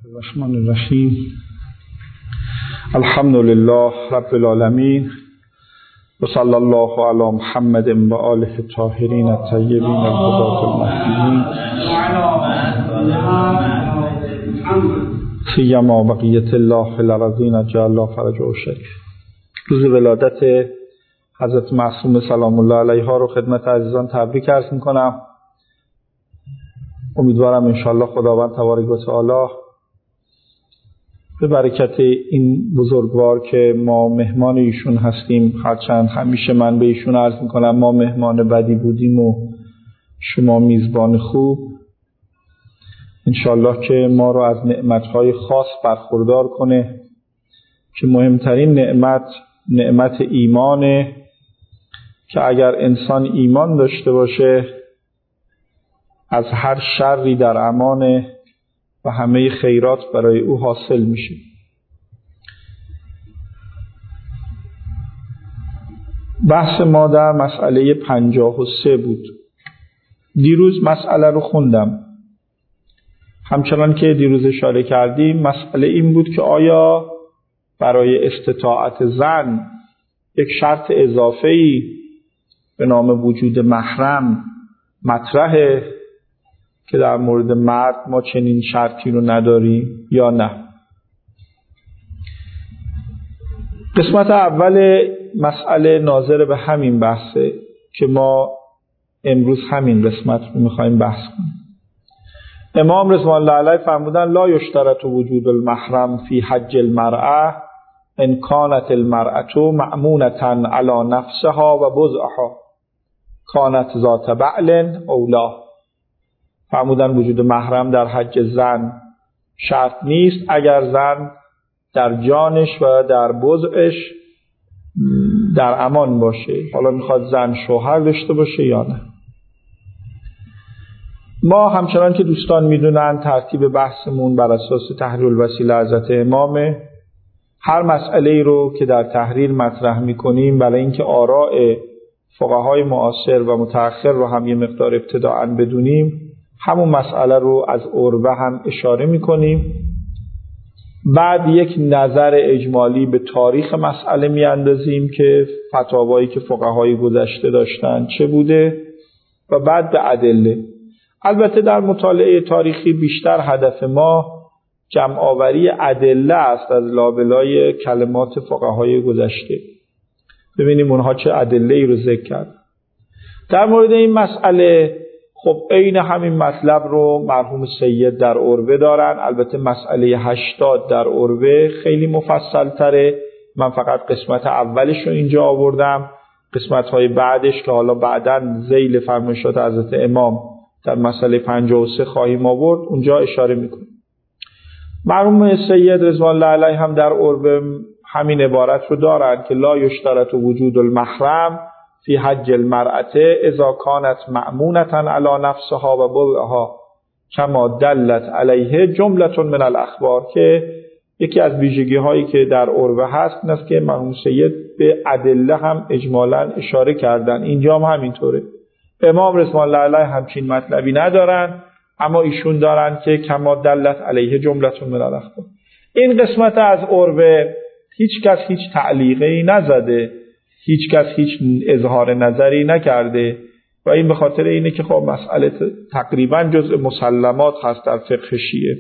الرحمن الرحیم. الحمد لله رب العالمین و صلی الله علی محمد و آله الطاهرین الطیبین الهداة المهدیین سیما بقیة الله الذین جعل الله فرجهم شریف. روز ولادت حضرت معصومه سلام الله علیها رو خدمت عزیزان تبریک عرض میکنم. امیدوارم انشاءالله خداوند تبارک و تعالی به برکت این بزرگوار که ما مهمان ایشون هستیم، هرچند همیشه من به ایشون عرض میکنم ما مهمان بدی بودیم و شما میزبان خوب، انشاءالله که ما رو از نعمتهای خاص برخوردار کنه که مهمترین نعمت ایمانه که اگر انسان ایمان داشته باشه از هر شری در امانه و همه خیرات برای او حاصل میشه. بحث ما در مسئله 53 بود. دیروز مسئله رو خوندم. همچنان که دیروز اشاره کردیم مسئله این بود که آیا برای استطاعت زن یک شرط اضافه‌ای به نام وجود محرم مطرحه که در مورد مرد ما چنین شرطی رو نداریم یا نه. قسمت اول مسئله ناظر به همین بحثه که ما امروز همین قسمت رو میخوایم بحث کنیم. امام رضوان الله علیه فرمودن لا یشترط وجود المحرم فی حج المرأة ان کانت المرأة مأمونة علی نفسها و بضعها کانت ذات بعل اولا. فرمودن وجود محرم در حج زن شرط نیست اگر زن در جانش و در بضعش در امان باشه، حالا میخواد زن شوهر داشته باشه یا نه. ما همچنان که دوستان میدونن ترتیب بحثمون بر اساس تحریر الوسیله حضرت امامه. هر مسئله رو که در تحریر مطرح میکنیم برای اینکه آراء فقهای معاصر و متأخر رو هم یه مقدار ابتداءً بدونیم، همون مسئله رو از عربه هم اشاره میکنیم. بعد یک نظر اجمالی به تاریخ مسئله میاندازیم که فتاوایی که فقهای گذشته داشتن چه بوده و بعد به ادله. البته در مطالعه تاریخی بیشتر هدف ما جمع آوری ادله است از لابلای کلمات فقهای گذشته، ببینیم اونها چه ادله‌ای رو ذکر کرد. در مورد این مسئله خب عین همین مطلب رو مرحوم سید در عربه دارن. البته مسئله 80 در عربه خیلی مفصل تره، من فقط قسمت اولش رو اینجا آوردم. قسمت های بعدش که حالا بعداً ذیل فرمایشات حضرت امام در مسئله 53 خواهیم آورد اونجا اشاره میکنیم. مرحوم سید رضوان الله علیه هم در عربه همین عبارت رو دارن که لا یشترط وجود المحرم فی حج المرأة اذا کانت مأمونة علی نفسها و بضعها کما دلت علیه جملة من الاخبار، که یکی از ویژگی هایی که در عربه هست این است که مرحوم سید به ادله هم اجمالا اشاره کردن. اینجا هم همینطوره. امام رضوان الله علیه همچین مطلبی ندارن، اما ایشون دارن که کما دلت علیه جملة من الاخبار. این قسمت از عربه هیچ کس هیچ تعلیقی نزده، هیچ کس هیچ اظهار نظری نکرده و این به خاطر اینه که خب مسئله تقریبا جزء مسلمات هست در فقه شیعه.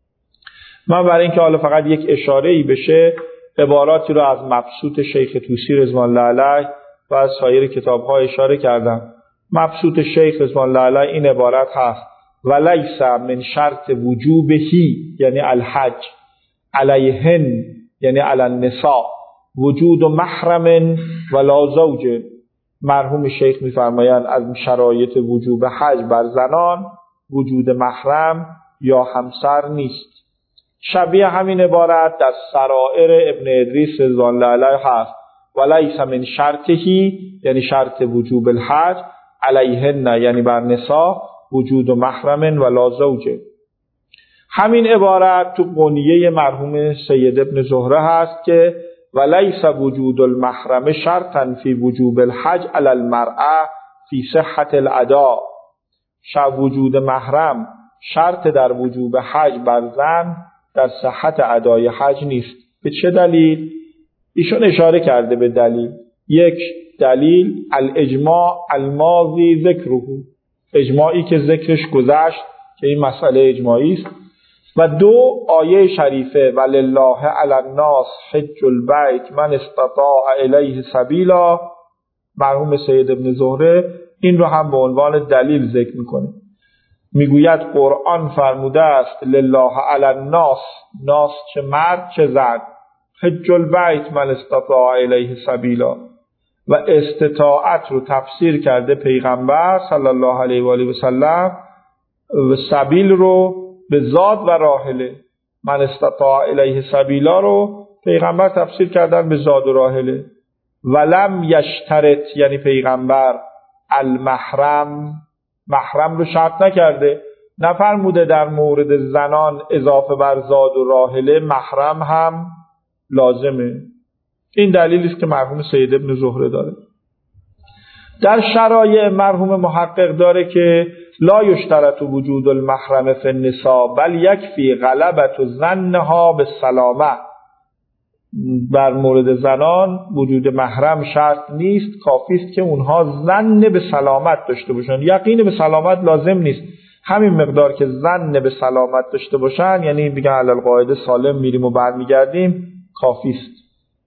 من برای اینکه حالا فقط یک اشاره‌ای بشه عباراتی رو از مبسوط شیخ طوسی رضوان الله علیه و از سایر کتاب‌ها اشاره کردم. مبسوط شیخ رضوان الله علیه این عبارت هست ولیس من شرط وجوبهی یعنی الحج علیهن یعنی علی النساء وجود محرم ولا زوج. مرحوم شیخ می‌فرمایند از شرایط وجوب حج بر زنان وجود محرم یا همسر نیست. شبیه همین عبارت در سرائر ابن ادریس رضوان الله علیه هست ولیس من شرطهی یعنی شرط وجوب الحج علیهن یعنی بر نساء وجود محرم ولا زوج. همین عبارت تو قنیه مرحوم سید ابن زهره هست که ولیس وجود المحرم شرطا فی وجوب الحج علی المرأة فی صحت الاداء. وجود محرم شرط در وجوب حج بر زن در صحت ادای حج نیست. به چه دلیل؟ ایشون اشاره کرده به دلیل. یک دلیل الاجماع الماضی ذکره، اجماعی که ذکرش گذشت که این مسئله اجماعی است. و دو آیه شریفه ولله علی الناس حج البیت من استطاع الیه سبیلا، مرحوم سید ابن زهره این رو هم به عنوان دلیل ذکر میکنه. میگوید قرآن فرموده است لله علی الناس، ناس چه مرد چه زن، حج البیت من استطاع الیه سبیلا، و استطاعت رو تفسیر کرده پیغمبر صلی الله علیه و آله و سلم، و سبیل رو به زاد و راحله. من استطاع الیه سبیلا رو پیغمبر تفسیر کردن به زاد و راحله. ولم یشترط یعنی پیغمبر المحرم، محرم رو شرط نکرده، نفرموده در مورد زنان اضافه بر زاد و راحله محرم هم لازمه. این دلیلی است که مرحوم سید ابن زهره داره. در شرایع مرحوم محقق داره که لا یشترط وجود المحرم فی النساء بل یکفی غلبة ظنها بالسلامه، بر مورد زنان وجود محرم شرط نیست، کافی است که اونها ظن به سلامت داشته باشن. یقین به سلامت لازم نیست، همین مقدار که ظن به سلامت داشته باشن، یعنی میگن علی القاعده سالم میریم و برمیگردیم، کافی است.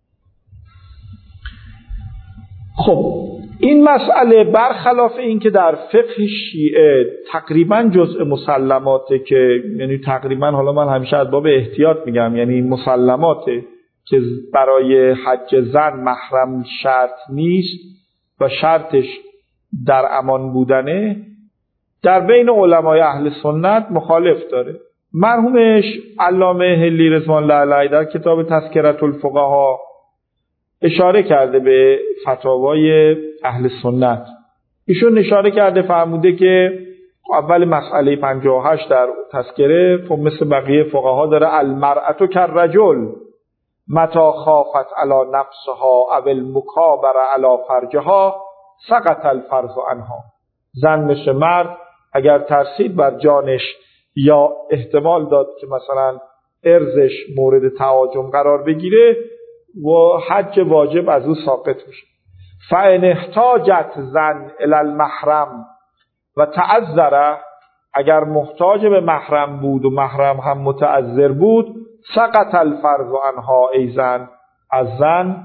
خب این مسئله برخلاف این که در فقه شیعه تقریبا جزء مسلماته، که یعنی تقریبا، حالا من همیشه از باب احتیاط میگم، یعنی مسلماته که برای حج زن محرم شرط نیست و شرطش در امان بودنه، در بین علمای اهل سنت مخالف داره. مرحومش علامه حلی رضوان الله علیه در کتاب تذکرة الفقها اشاره کرده به فتاوای اهل سنت. ایشون اشاره کرده فرموده که اول مسئله 58 در تذکره مثل بقیه فقها داره المرأة کالرجل متی خافت علی نفسها او المکابره علی فرجها سقط الفرض عنها. زن مثل مرد اگر ترسید بر جانش یا احتمال داد که مثلا ارزش مورد تهاجم قرار بگیره و حج واجب از او ساقط میشه. فان احتاجت زن الی المحرم و تعذر، اگر محتاج به محرم بود و محرم هم متعذر بود، سقط الفرض عنها، ای زن از زن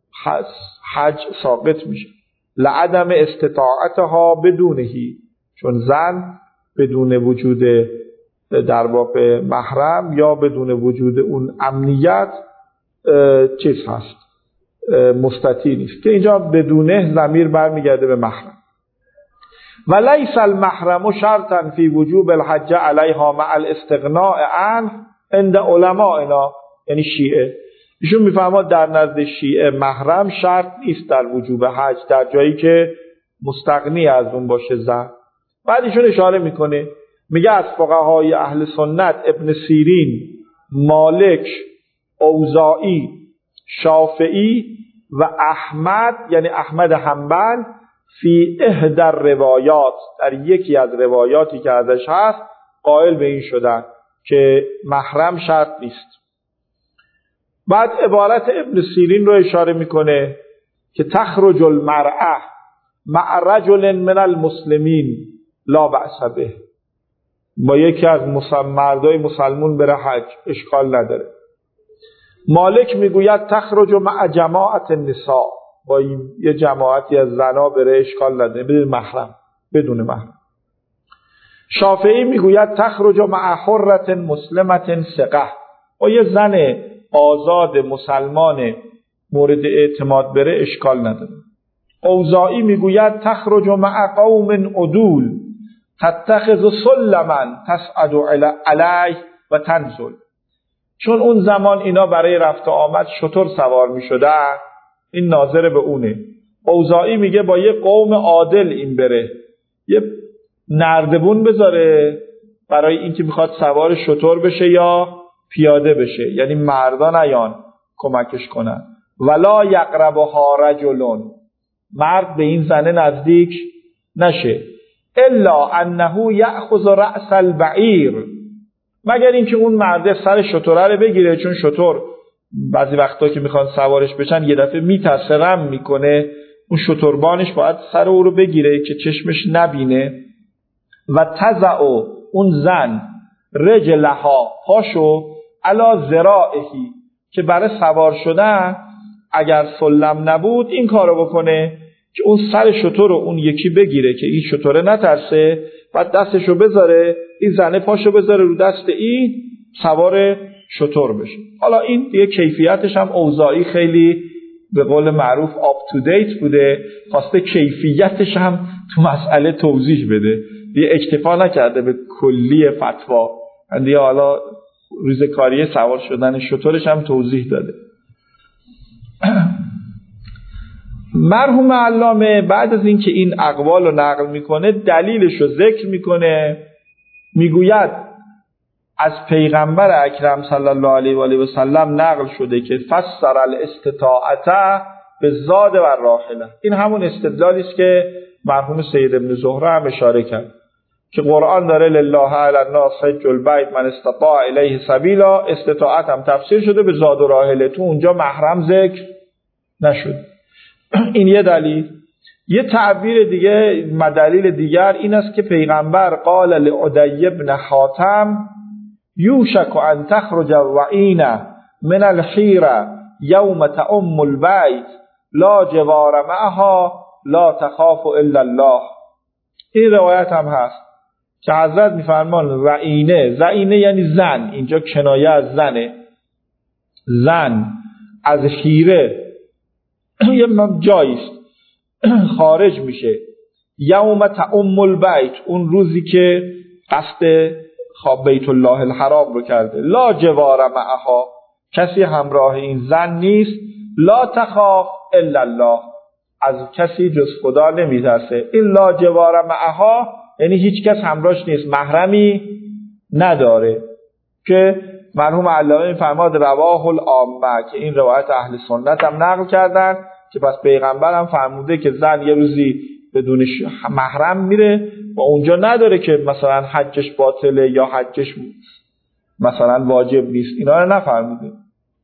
حج ساقط میشه. لعدم استطاعتها بدونهی، چون زن بدون وجود در واقع محرم یا بدون وجود اون امنیت چیز هست، مستطیع نیست، که اینجا بدونه ضمیر برمیگرده به محرم. و لیس المحرم شرطا فی وجوب الحج علیها مع الاستغناء عنه عند علمائنا، یعنی شیعه. ایشون میفهمد در نزد شیعه محرم شرط نیست در وجوب حج در جایی که مستغنی از اون باشه زن. بعد ایشون اشاره میکنه، میگه از فقهای اهل سنت ابن سیرین، مالک، اوزاعی، شافعی و احمد یعنی احمد حنبل فی احدى الروایات، در یکی از روایاتی که ازش هست قائل به این شدن که محرم شرط نیست. بعد عبارت ابن سیرین رو اشاره میکنه که تخرج المرأة مع رجل من المسلمین لا بأس به، با یکی از مردای مسلمون بره حج اشکال نداره. مالک میگوید تخرج مع جماعت النساء، با یه جماعتی از زنا بره اشکال نداره بدون محرم. شافعی میگوید تخرج مع حرة مسلمة ثقة، با یه زن آزاد مسلمان مورد اعتماد بره اشکال نداره. اوزاعی میگوید تخرج مع قوم عدول تتخذ سلما تصعد علیه و تنزل، چون اون زمان اینا برای رفت و آمد شتر سوار میشدن، این ناظر به اونه. اوزاعی میگه با یه قوم عادل این بره، یه نردبون بذاره برای اینکه میخواد سوار شتر بشه یا پیاده بشه، یعنی مردا نیان کمکش کنن. ولا یقربها رجلون، مرد به این زنه نزدیک نشه. الا انه یأخذ رأس البعیر، مگر اینکه اون مرد سر شتره رو بگیره، چون شتر بعضی وقتا که میخوان سوارش بشن یه دفعه میترسه، رم میکنه، اون شتربانش باید سر او رو بگیره که چشمش نبینه. و تضع اون زن رجلها پاشو علی ذراعهی که برای سوار شدن اگر سلم نبود این کارو بکنه که اون سر شتر رو اون یکی بگیره که این شتره نترسه، بعد دستشو بذاره، این زنه پاشو بذاره رو دست این، سوار شتر بشه. حالا این دیگه کیفیتش هم اوضاعی خیلی به قول معروف آپ تو دیت بوده، خواسته کیفیتش هم تو مسئله توضیح بده، دیگه اکتفا نکرده به کلی فتوا، دیگه حالا ریزکاری سوار شدن شترش هم توضیح داده. مرحوم علامه بعد از اینکه این اقوال رو نقل میکنه دلیلش رو ذکر میکنه، میگوید از پیغمبر اکرم صلی الله علیه و آله و سلم نقل شده که فسر الاستطاعت بالزاد و الراحله. این همون استدلالی است که مرحوم سید ابن زهره هم اشاره کرد که قرآن داره لله علی الناس حج البیت من استطاع الیه سبیلا، استطاعت هم تفسیر شده به زاد و راحله، تو اونجا محرم ذکر نشد. این یه دلیل. یه تعبیر دیگه، دلیل دیگر این است که پیغمبر قال لعدی بن حاتم یوشک ان تخرج الرعینه من الحیره یوم تعم البیت لا جوار معها لا تخاف الا الله. این روایت هم هست که حضرت میفرمان رعینه، رعینه یعنی زن، اینجا کنایه از زنه، زن از حیره یه جاییست خارج میشه، یوم تعم البیت، اون روزی که قصد خواب بیت الله الحرام رو کرده، لا جوار معها، کسی همراه این زن نیست، لا تخاف الا الله، از کسی جز خدا نمیترسه. این لا جوار معها یعنی هیچ کس همراهش نیست، محرمی نداره، که مرحوم علامه میفرماد رواه العامه، که این روایت اهل سنت هم نقل کردن که پس پیغمبر هم فرموده که زن یه روزی بدون محرم میره و اونجا نداره که مثلا حجش باطله یا حجش مثلا واجب نیست، اینا رو نفرموده.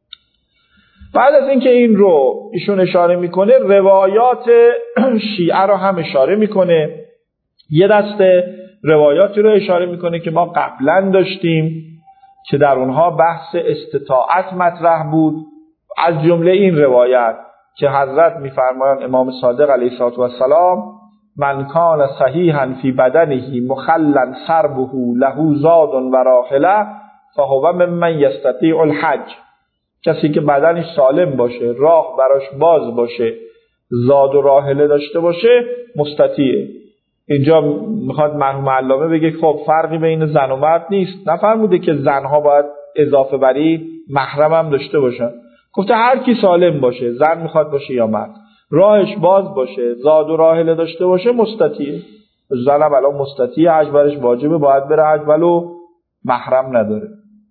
بعد از اینکه این رو ایشون اشاره میکنه، روایات شیعه رو هم اشاره میکنه. یه دسته روایاتی رو اشاره میکنه که ما قبلا داشتیم که در اونها بحث استطاعت مطرح بود، از جمله این روایت که حضرت میفرمایند امام صادق علیه السلام من کان صحیحا فی بدنه مخلا سربه له زاد و راحله فهو ممن یستطیع الحج. کسی که بدنش سالم باشه، راه براش باز باشه، زاد و راحله داشته باشه، مستطیعه. اینجا میخواد مرحوم علامه بگه خب فرقی بین زن و مرد نیست، نفرموده که زنها باید اضافه بری محرم هم داشته باشن، گفته هر کی سالم باشه، زن میخواد باشه یا مرد، راهش باز باشه، زاد و راحله داشته باشه، مستطیعه. زنم الان مستطیعه، حج برش واجبه، باید بره حج ولو محرم نداره.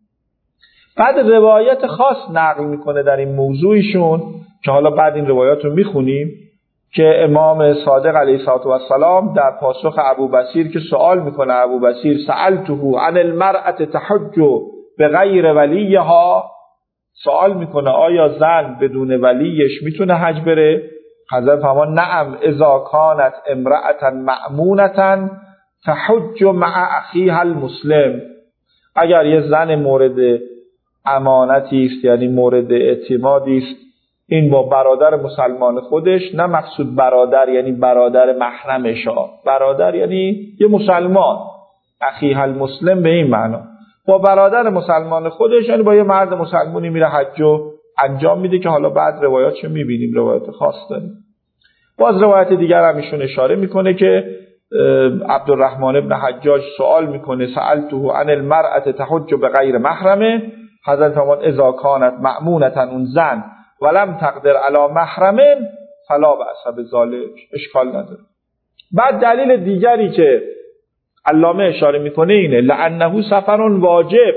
بعد روایت خاص نقل میکنه در این موضوعشون که حالا بعد این روایات رو میخونیم، که امام صادق علیه السلام در پاسخ ابوبصیر که سوال میکنه، ابوبصیر سألته عن المرأة تحج بغیر ولیها، سوال میکنه آیا زن بدون ولیش میتونه حج بره؟ حضرت فرمان نعم اذا کانت امرأة مأمونة تحج مع اخیها المسلم. اگر یه زن مورد امانتی است، یعنی مورد اعتمادی است، این با برادر مسلمان خودش، نه مقصود برادر یعنی برادر محرمش، برادر یعنی یه مسلمان، اخیها المسلم به این معنا، با برادر مسلمان خودش یعنی با یه مرد مسلمانی میره حج و انجام میده، که حالا بعد روایاتشو میبینیم، روایات خاص داریم. باز روایت دیگر هم ایشون اشاره میکنه که عبدالرحمن ابن حجاج سوال میکنه سألته عن المرأة تحج بغیر محرمه، حضرت فرمان اذا کانت مأمونة، اون زن ولم تقدر علی محرم فلا بأس بذلک، اشکال نداره. بعد دلیل دیگری که علامه اشاره میکنه اینه لأنه سفر واجب،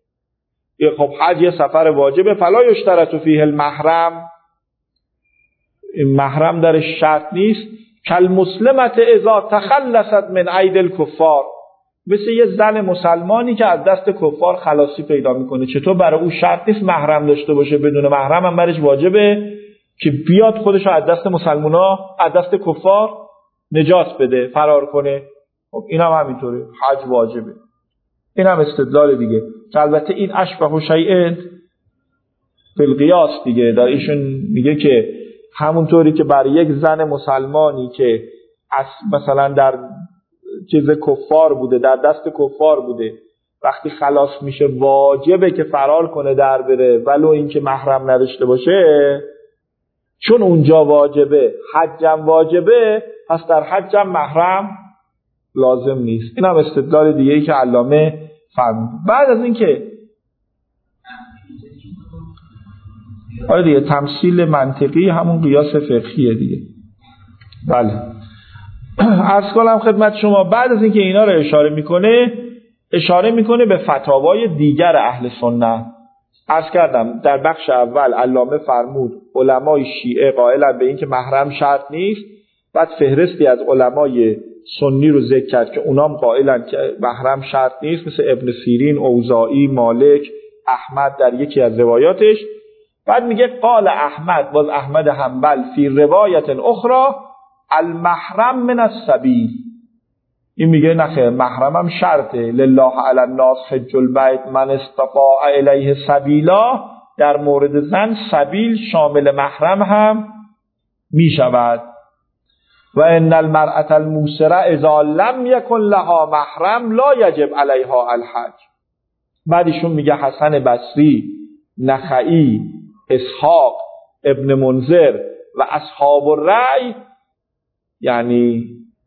خب حج یه سفر واجبه، فلا یشترط فیه المحرم، محرم درش شرط نیست، کالمسلمة اذا تخلصت من اید الکفار، مثل یه زن مسلمانی که از دست کفار خلاصی پیدا میکنه. چطور برای او شرط نیست محرم داشته باشه، بدون محرم هم برش واجبه که بیاد خودش رو از دست مسلمونا، از دست کفار نجات بده، فرار کنه. خب این هم همینطوره، حج واجبه. این هم استدلال دیگه که البته این اشبه شیء فی القیاس دیگه. در ایشون میگه که همونطوری که برای یک زن مسلمانی که مثلا در چیز کفار بوده، در دست کفار بوده، وقتی خلاص میشه واجبه که فرار کنه در بره ولو اینکه محرم نداشته باشه، چون اونجا واجبه حجم واجبه، پس در حجم محرم لازم نیست. این هم استدلال دیگه ای که علامه فهمید. بعد از اینکه آره دیگه تمثیل منطقی همون قیاس فقهیه دیگه. بله عرض کنم خدمت شما، بعد از اینکه اینا رو اشاره میکنه به فتاوای دیگر اهل سنت. عرض کردم در بخش اول علامه فرمود علمای شیعه قائلن به این که محرم شرط نیست، بعد فهرستی از علمای سنی رو ذکر کرد که اونام قائلن که محرم شرط نیست، مثل ابن سیرین، اوزاعی، مالک، احمد در یکی از روایاتش. بعد میگه قال احمد، باز احمد حنبل، فی روایت اخرى المحرم من السبیل. این میگه نخیر، محرم هم شرطه، لله علی الناس حج البیت من استطاع الیه سبیلا. در مورد زن سبیل شامل محرم هم میشود. و ان المرأة الموسرة اذا لم یکن لها محرم لا یجب علیها الحج. بعدشون میگه حسن بصری، نخعی، اسحاق، ابن منذر و اصحاب الرأی، یعنی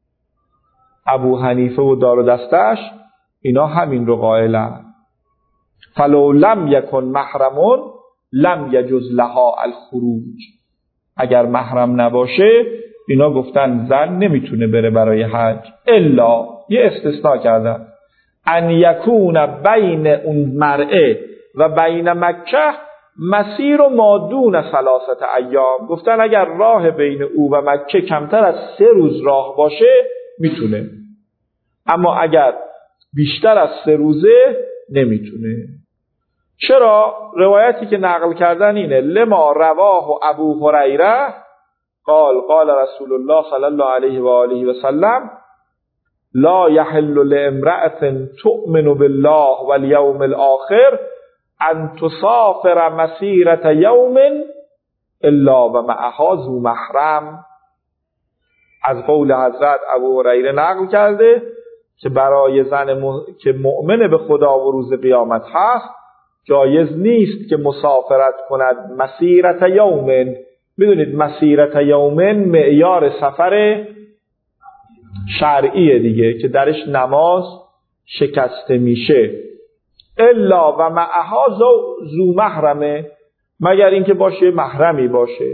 ابو حنیفه و دار و دستش، اینا همین رو قائلن. فلو لم یکن محرمون لم یجوز لها الخروج. اگر محرم نباشه اینا گفتن زن نمیتونه بره برای حج، الا یه استثناء کردن، ان یکون بین اون مرء و بین مکه مسیر و ما دون 3 ایام. گفتن اگر راه بین او و مکه کمتر از 3 روز راه باشه میتونه، اما اگر بیشتر از 3 روزه نمیتونه. چرا؟ روایتی که نقل کردن اینه، لما رواه ابو هریره قال قال رسول الله صلی الله علیه و آله و سلم لا یحل لامرأة تؤمن بالله والیوم الاخر ان تسافر مسیرة یوم الا و معها ذو محرم. از قول حضرت ابو هریره نقل کرده که برای زن که مؤمن به خدا و روز قیامت هست جایز نیست که مسافرت کند مسیرة یوم. میدونید مسیرة یوم معیار سفر شرعیه دیگه که درش نماز شکسته میشه. الا و معها ذو محرمه، مگر اینکه باشه محرمی باشه.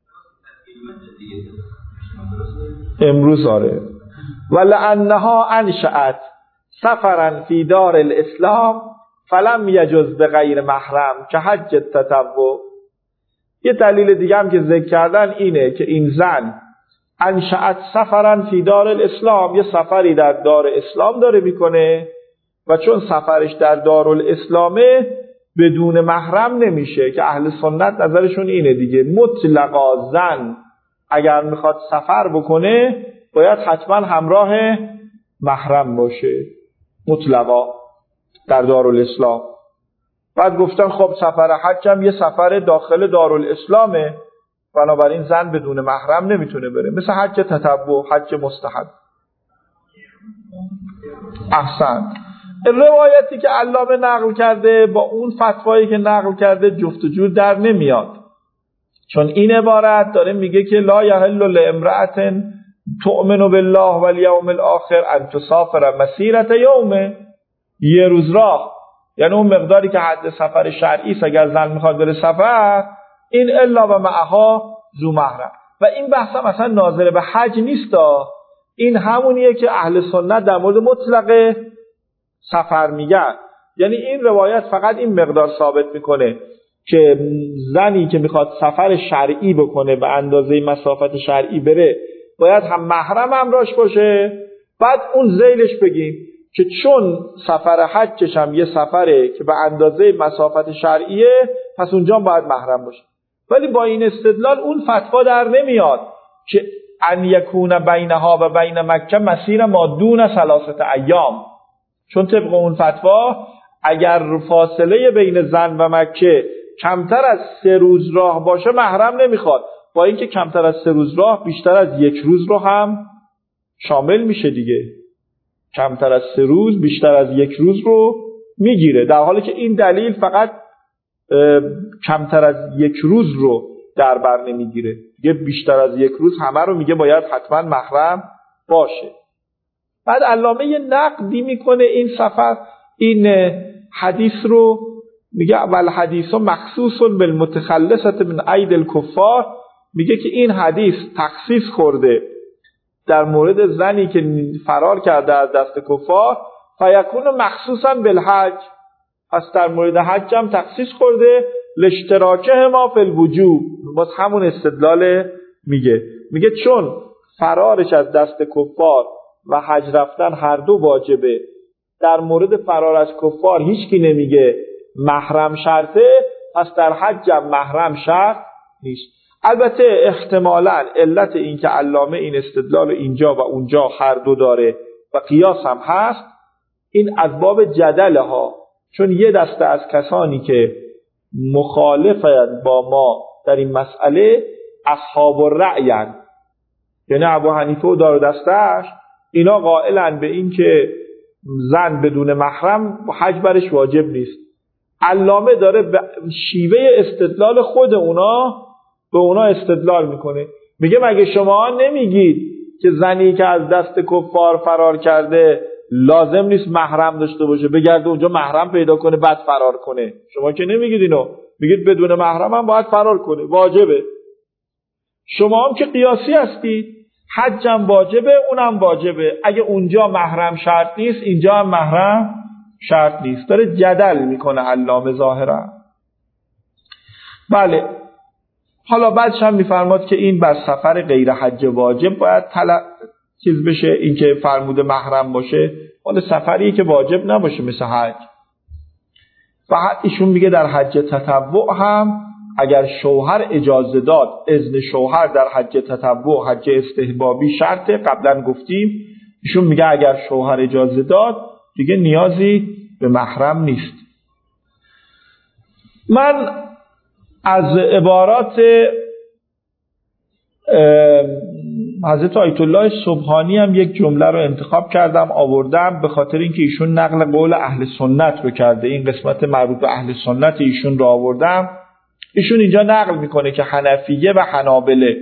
امروز آره. ولانها انشأت سفرا فی دار الاسلام فلم یجوز بغیر محرم که حج التطوع. یه دلیل دیگه هم که ذکر کردن اینه که این زن انشأت سفرا فی دار الاسلام، یه سفری در دار اسلام داره میکنه و چون سفرش در دارالاسلامه بدون محرم نمیشه، که اهل سنت نظرشون اینه دیگه، مطلقا زن اگر میخواد سفر بکنه باید حتما همراه محرم باشه، مطلقا در دارالاسلام. بعد گفتن خب سفر حج هم یه سفر داخل دارالاسلامه، بنابراین زن بدون محرم نمیتونه بره، مثل حج تطوع، حج مستحب. احسن. روایتی که علامه نقل کرده با اون فتوایی که نقل کرده جفت و جور در نمیاد، چون این عبارت داره میگه که لا یحل لامرأة تؤمن بالله والیوم الاخر ان تسافر مسیرة یوم، یه روز راه، یعنی اون مقداری که حد سفر شرعی است اگر زن میخواد بره سفر، این الا و معها ذو محرم. و این بحث هم اصلا ناظر به حج نیست، این همونیه که اهل سنت در مورد مطلق سفر میگن. یعنی این روایت فقط این مقدار ثابت میکنه که زنی که میخواد سفر شرعی بکنه به اندازه مسافت شرعی بره باید هم محرم همراهش باشه. بعد اون ذیلش بگیم که چون سفر حجش هم یه سفره که به اندازه مسافت شرعیه، پس اونجا باید محرم باشه. ولی با این استدلال اون فتوا در نمیاد که ان یکون بینها و بین مکه مسیر ما دون 3 ایام، چون طبق اون فتوا اگر فاصله بین زن و مکه کمتر از 3 روز راه باشه محرم نمیخواد، با اینکه کمتر از 3 روز راه بیشتر از 1 روز رو هم شامل میشه دیگه. کمتر از 3 روز بیشتر از 1 روز رو میگیره، در حالی که این دلیل فقط کمتر از 1 روز رو در بر نمیگیره، دیگه بیشتر از 1 روز همه رو میگه باید حتما محرم باشه. بعد علامه یه نقدی میکنه این سفر این حدیث رو، میگه اول حدیث مخصوص بالمتخلصه من اید الکفار، میگه که این حدیث تخصیص خورده در مورد زنی که فرار کرده از دست کفار، فیکون مخصوصا بالحج، پس در مورد حج هم تخصیص خورده، لاشتراکه ما فی الوجوب. باز همون استدلال میگه چون فرارش از دست کفار و حج رفتن هر دو واجبه، در مورد فرار از کفار هیچکی نمیگه محرم شرطه، پس در حج هم محرم شرط نیست. البته احتمالاً علت این که علامه این استدلال اینجا و اونجا هر دو داره و قیاس هم هست، این از باب جدل ها، چون یه دسته از کسانی که مخالفند با ما در این مسئله اصحاب الرأیند، یعنی ابو حنیفه و دار و دسته‌اش، اینا قائلن به این که زن بدون محرم حج برش واجب نیست. علامه داره به شیوه استدلال خود اونا به اونا استدلال میکنه، میگه مگه شما نمیگید که زنی که از دست کفار فرار کرده لازم نیست محرم داشته باشه، بگرده اونجا محرم پیدا کنه بعد فرار کنه؟ شما که نمیگید اینو، میگید بدون محرم هم باید فرار کنه، واجبه. شما هم که قیاسی هستید، حج هم واجبه اونم واجبه، اگه اونجا محرم شرط نیست اینجا هم محرم شرط نیست. داره جدل میکنه علامه ظاهرا. بله، حالا بعدش هم میفرماد که این بر سفر غیر حج واجب باید چیز بشه، این که فرموده محرم باشه حالا سفریه که واجب نباشه مثل حج. و ایشون میگه در حج تطوع هم اگر شوهر اجازه داد، اذن شوهر در حج تطوع، حج استحبابی شرطه، قبلا گفتیم. ایشون میگه اگر شوهر اجازه داد دیگه نیازی به محرم نیست. من از عبارات حضرت آیت الله سبحانی هم یک جمله رو انتخاب کردم آوردم، به خاطر اینکه ایشون نقل قول اهل سنت رو کرده، این قسمت مربوط به اهل سنت ایشون رو آوردم. ایشون اینجا نقل میکنه که حنفیه و حنابله،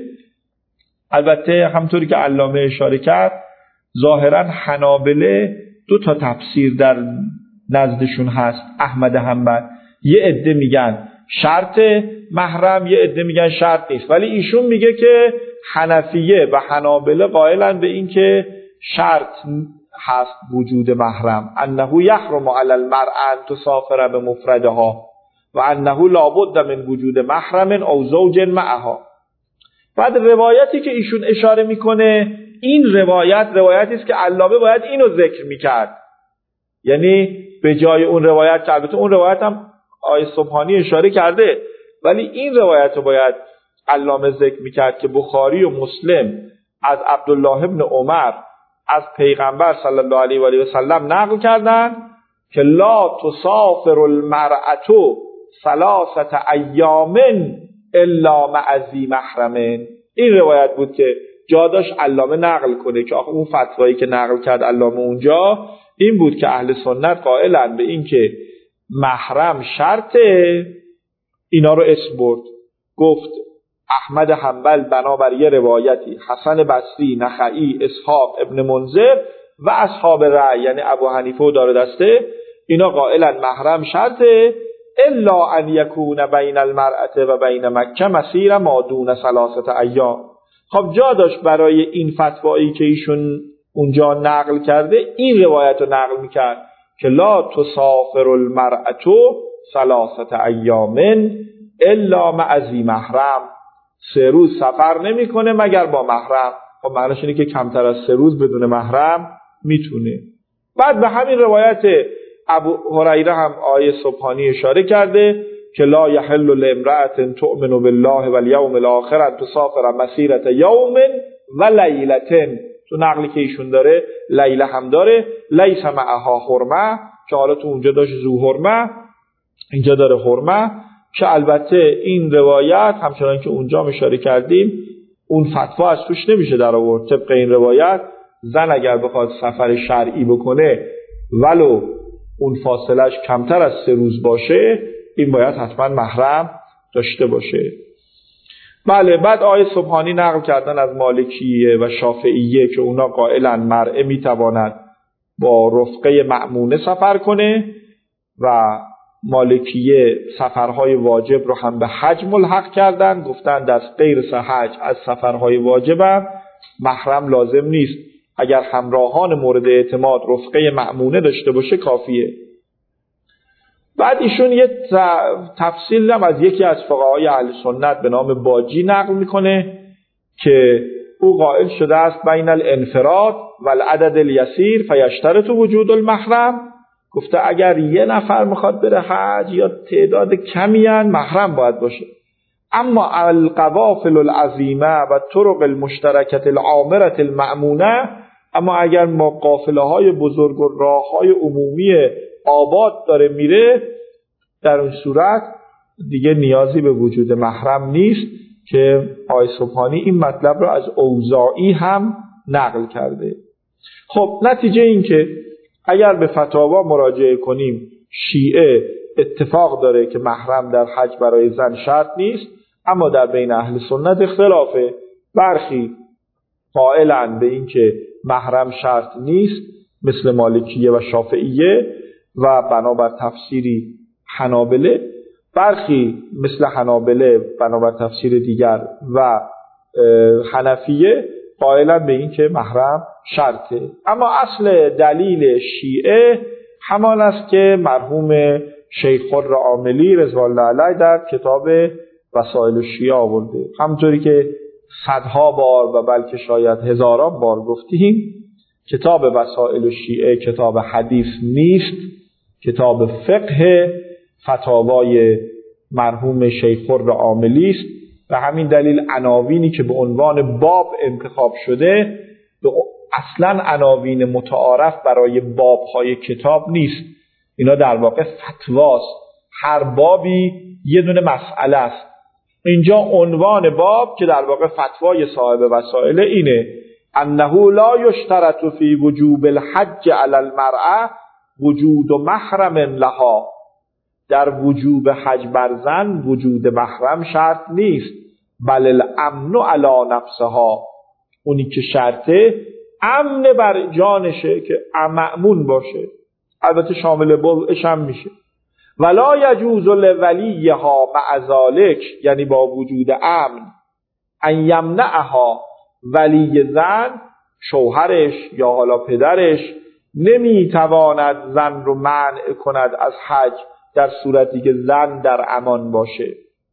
البته همطوری که علامه اشاره کرد ظاهرا حنابله 2 تا تفسیر در نزدشون هست. احمد حنبل یه عده میگن شرط محرم، یه عده میگن شرط نیست، ولی ایشون میگه که حنفیه و حنابله قائلن به این که شرط هست وجود محرم، انه یحرم علی المرأة ان تسافر بمفردها و انه لابد من وجود محرم او زوج معها. بعد روایتی که ایشون اشاره میکنه، این روایتی است که علامه باید اینو ذکر میکرد، یعنی به جای اون روایت که البته اون روایت هم آیه سبحانی اشاره کرده، ولی این روایت رو باید علامه ذکر میکرد که بخاری و مسلم از عبدالله ابن عمر از پیغمبر صلی الله علیه و آله و سلم نقل کردن که لا تسافر المرأة 3 ایام الا مع ذی محرم. این روایت بود که جا داشت علامه نقل کنه که آخه اون فتوایی که نقل کرد علامه اونجا این بود که اهل سنت قائلن به این که محرم شرطه، اینا رو اسم برد، گفت احمد حنبل بنابر یه روایتی، حسن بصری، نخعی، اسحاق ابن منذر و اصحاب رأی یعنی ابو حنیفه و دار دسته، اینا قائلن محرم شرطه الا ان یکون بین المرأة و بین مکه مسیر ما دون 3 ایام. خب جا داشت برای این فتوایی که ایشون اونجا نقل کرده این روایت رو نقل میکرد که لا تسافر المرأة 3 ایام الا مع ذی محرم، 3 روز سفر نمیکنه مگر با محرم. خب معنیش اینه که کمتر از 3 روز بدون محرم میتونه. بعد به همین روایت ابو هریره هم آیه سبحانی اشاره کرده که لا یحل لامرأة تؤمن بالله والیوم الاخر ان تسافر مسیرة یوم و لیلة. تو نقلی که ایشون داره لیله هم داره، لیس معها حرمه، که حالا تو اونجا داشت ذو حرمه، اینجا داره حرمه، که البته این روایت همچنان که اونجا اشاره کردیم اون فتوا از توش نمیشه در آورد. طبق این روایت زن اگر بخواد سفر شرعی بکنه ولو اون فاصلش کمتر از 3 روز باشه، این باید حتما محرم داشته باشه. بله. بعد آیه سبحانی نقل کردن از مالکیه و شافعیه که اونا قائلن مرء میتواند با رفقه مأمونه سفر کنه و مالکیه سفرهای واجب رو هم به حج ملحق کردن، گفتن در غیر حج از سفرهای واجب محرم لازم نیست، اگر همراهان مورد اعتماد رفقه مأمونه داشته باشه کافیه. بعد ایشون یه تفصیل هم از یکی از فقهای اهل سنت به نام باجی نقل میکنه که او قائل شده است بین الانفراد و العدد الیسیر فیشترط وجود المحرم. گفته اگر یه نفر میخواد بره حج یا تعداد کمی محرم باید باشه، اما القوافل العظیمه و طرق المشترکت العامره المأمونه، اما اگر ما قافله های بزرگ و راه های عمومی آباد داره میره، در اون صورت دیگه نیازی به وجود محرم نیست، که آقای سبحانی این مطلب رو از اوزاعی هم نقل کرده. خب نتیجه این که اگر به فتاوا مراجعه کنیم شیعه اتفاق داره که محرم در حج برای زن شرط نیست، اما در بین اهل سنت اختلافه. برخی قائلن به این که محرم شرط نیست مثل مالکیه و شافعیه و بنابر تفسیری حنابله، برخی مثل حنابله بنابر تفسیر دیگر و حنفیه قائلن به این که محرم شرطه. اما اصل دلیل شیعه همان است که مرحوم شیخ خضر عاملی رضوان الله علیه در کتاب وسائل الشیعه آورده. همونطوری که صدها بار و بلکه شاید هزاران بار گفتیم، کتاب وسائل الشیعه کتاب حدیث نیست، کتاب فقه فتاوای مرحوم شیخ خضر عاملی است و همین دلیل عناوینی که به عنوان باب انتخاب شده اصلا عناوین متعارف برای باب‌های کتاب نیست. اینا در واقع فتواست، هر بابی یه دونه مسئله است. اینجا عنوان باب که در واقع فتوای صاحب وسائل اینه: انه لا یشترط فی وجوب الحج علی المرأة وجود محرم لها. در وجوب حج بر زن وجود محرم شرط نیست، بل الامن علی نفسها. اونی که شرطه امن بر جانشه که مأمون باشه، البته شامل بضعش هم میشه. ولا یجوز لولیها مع ذلک، یعنی با وجود امن، ان یمنعها، ولی زن شوهرش یا حالا پدرش نمیتواند زن رو منع کند از حج در صورتی که زن در امان باشه.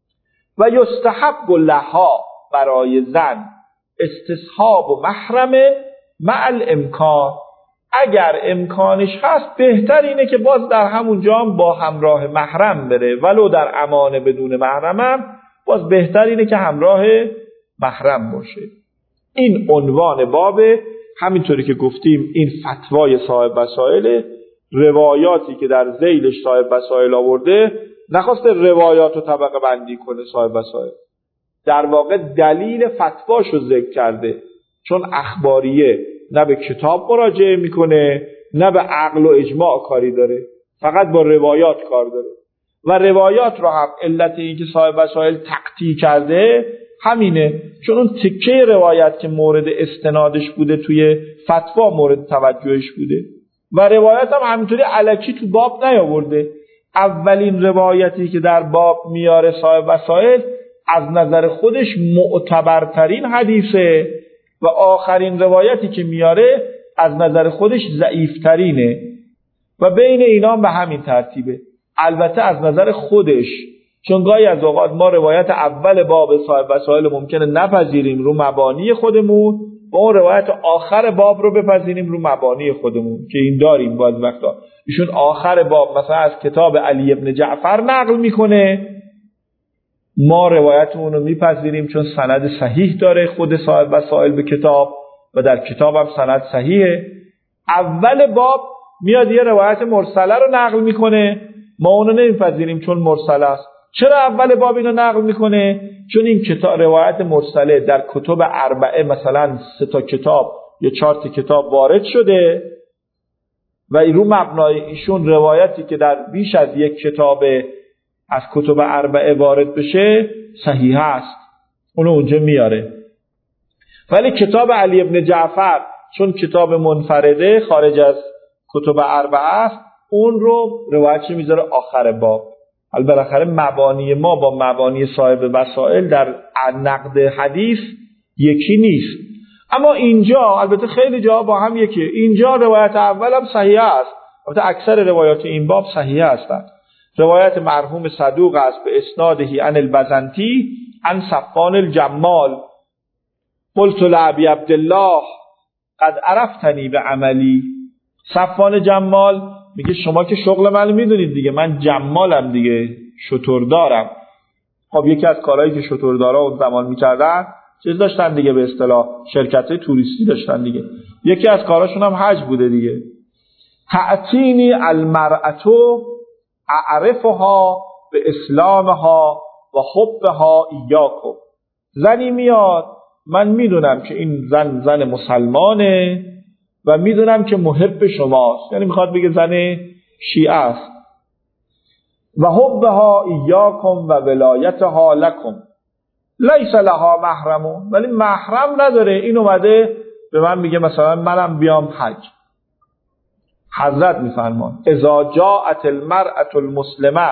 و یستحب لها، برای زن استصحاب و محرم مع الامکان، اگر امکانش هست بهتر اینه که باز در همون جا با همراه محرم بره، ولو در امان بدون محرمم باز بهتر اینه که همراه محرم باشه. این عنوان بابه. همینطوری که گفتیم این فتوای صاحب وسائل، روایاتی که در ذیلش صاحب وسائل آورده نخواسته روایات رو طبقه بندی کنه صاحب وسائل، در واقع دلیل فتواشو ذکر کرده، چون اخباریه نه به کتاب مراجعه میکنه نه به عقل و اجماع کاری داره، فقط با روایات کار داره. و روایات رو هم علت این که صاحب وسائل تقطیع کرده همینه، چون اون تکه روایت که مورد استنادش بوده توی فتوا مورد توجهش بوده و روایت هم همینطوری الکی تو باب نیاورده. اولین روایتی که در باب میاره صاحب وسائل از نظر خودش معتبرترین حدیثه و آخرین روایتی که میاره از نظر خودش ضعیفترینه و بین اینا به همین ترتیبه. البته از نظر خودش، چون گاهی از اوقات ما روایت اول باب صاحب وسائل ممکنه نپذیریم رو مبانی خودمون با اون روایت آخر باب رو بپذیریم رو مبانی خودمون که این داریم بعضی وقتا. ایشون آخر باب مثلا از کتاب علی ابن جعفر نقل میکنه، ما روایتمون رو میپذیریم چون سند صحیح داره خود صاحب وسائل به کتاب و در کتاب هم سند صحیحه. اول باب میاد یه روایت مرسله رو نقل میکنه، ما اونو نمیپذیریم چون مرسله است. چرا اول باب اینو نقل میکنه؟ چون این کتاب روایت مرسله در کتب اربعه مثلا 3 کتاب یا 4 کتاب وارد شده و رو مبنای ایشون روایتی که در بیش از یک کتاب از کتب اربعه وارد بشه صحیح است، اونو اونجا میاره. ولی کتاب علی ابن جعفر چون کتاب منفرده خارج از کتب اربعه است، اون رو روایتش میذاره آخر باب. بالاخره مبانی ما با مبانی صاحب وسائل در نقد حدیث یکی نیست. اما اینجا البته خیلی جا با هم یکی. اینجا روایت اول هم صحیح است، البته اکثر روایات این باب صحیح هستند. روایت مرحوم صدوق است به اسناده عن البزنتی عن صفوان الجمال قلت لابی عبدالله قد عرفتنی به عملی. صفوان جمال میگه شما که شغل من میدونید دیگه، من جمالم دیگه، شتر دارم. خب یکی از کارهایی که شتردارا اون زمان میکردن چیز داشتن دیگه، به اصطلاح شرکت‌های توریستی داشتن دیگه. یکی از کاراشون هم حج بوده دیگه. تأتینی المرأة اعرفها به اسلامها و حبها ایاکم. زنی میاد، من میدونم که این زن مسلمانه و میدونم که محب شماست، یعنی میخواد بگه زن شیعه است. و حبها ایاکم و ولایتها لکم لیس لها محرم، ولی محرم نداره. این اومده به من میگه مثلا منم بیام حج. حضرت میفرمان اذا جاءت المرأة المسلمه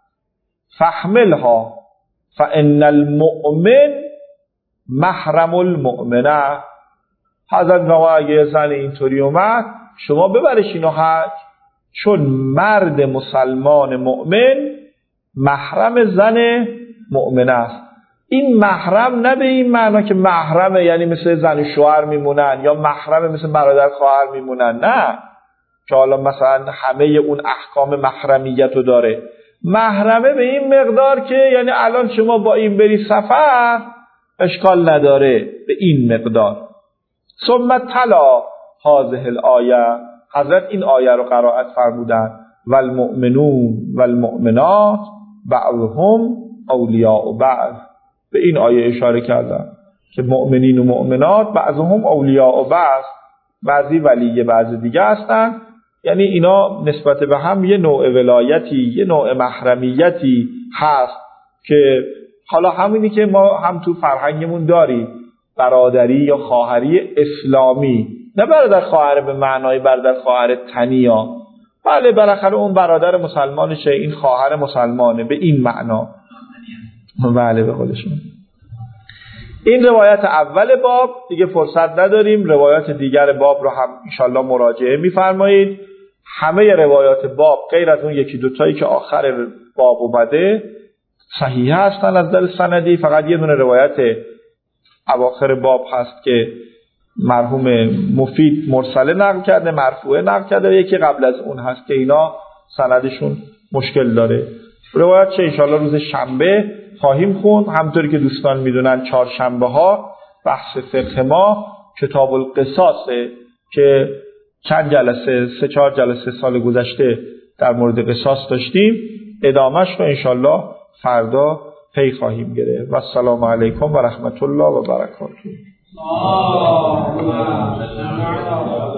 فاحملها فان المؤمن محرم المؤمنه. حضرت میگه اگه زن اینطوری اومد شما ببرش اینو حج، چون مرد مسلمان مؤمن محرم زن مؤمنه است. این محرم نه به این معنا که محرمه یعنی مثل زن و شوهر میمونن یا محرمه مثل برادر خواهر میمونن، نه که حالا مثلا همه اون احکام محرمیت رو داره. محرمه به این مقدار که یعنی الان شما با این بری سفر اشکال نداره، به این مقدار. ثم تلا هذه الآیه، حضرت این آیه رو قرائت فرمودن والمؤمنون والمؤمنات بعضهم اولیاء بعض. به این آیه اشاره کردن که مؤمنین و مؤمنات بعضهم اولیاء بعض، بعضی ولی بعضی دیگه هستن. یعنی اینا نسبت به هم یه نوع ولایتی، یه نوع محرمیتی هست که حالا همینی که ما هم تو فرهنگمون داریم، برادری یا خواهری اسلامی، نه برادر خواهر به معنای برادر خواهر تنی ها. بله بالاخره اون برادر مسلمانشه، این خواهر مسلمانه، به این معنا. بله به خودشون. این روایت اول باب دیگه فرصت نداریم، روایات دیگر باب رو هم انشالله مراجعه میفرمایید. همه روایات باب غیر از اون یکی دوتایی که آخر باب اومده صحیح هستن از نظر سندی. فقط یه دونه روایت اواخر باب هست که مرحوم مفید مرسله نقل کرده، مرفوعه نقل کرده، و یکی قبل از اون هست که اینا سندشون مشکل داره. روایت چه انشالله روز شنبه خواهیم خوند. همطوری که دوستان میدونن چهارشنبه ها بحث فقه ما کتاب القصاصه که چند جلسه 3-4 جلسه سال گذشته در مورد قصاص داشتیم. ادامهش رو انشالله فردا پی خواهیم گرفت. و السلام علیکم و رحمت الله و برکاته.